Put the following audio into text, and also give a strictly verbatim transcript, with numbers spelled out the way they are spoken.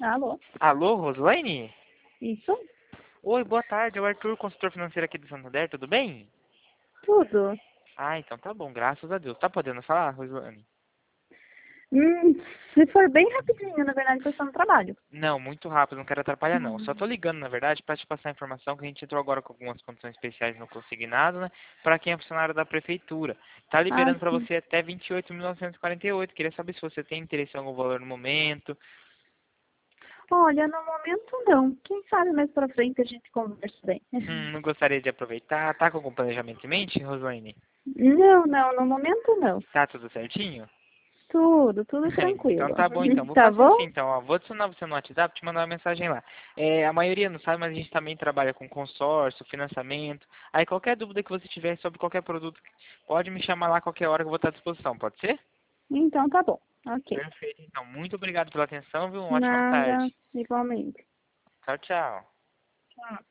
Alô? Alô, Roselaine? Isso? Oi, boa tarde, é o Arthur, consultor financeiro aqui do Santander, tudo bem? Tudo. Ah, então tá bom, graças a Deus. Tá podendo falar, Roselaine? Hum, se for bem rapidinho, na verdade, que eu estou no trabalho. Não, muito rápido, não quero atrapalhar não. Só Hum. tô ligando, na verdade, pra te passar a informação que a gente entrou agora com algumas condições especiais no consignado, né? Pra quem é funcionário da prefeitura. Tá Ah, liberando pra sim. você até vinte e oito mil novecentos e quarenta e oito. Queria saber se você tem interesse em algum valor no momento. Olha, no momento não. Quem sabe mais pra frente a gente conversa bem. Hum, não gostaria de aproveitar. Tá com algum planejamento em mente, Roselaine? Não, não, no momento não. Tá tudo certinho? Tudo, tudo Então tranquilo. tá bom, então. Vou Tá fazer assim, bom? então, ó. Vou adicionar você no WhatsApp, te mandar uma mensagem lá. É, a maioria não sabe, mas a gente também trabalha com consórcio, financiamento. Aí qualquer dúvida que você tiver sobre qualquer produto, pode me chamar lá a qualquer hora que eu vou estar à disposição, pode ser? Então tá bom. Ok. Perfeito, então. Muito obrigado pela atenção, viu? Uma ótima Nada, tarde. igualmente. Tchau, tchau. Tchau.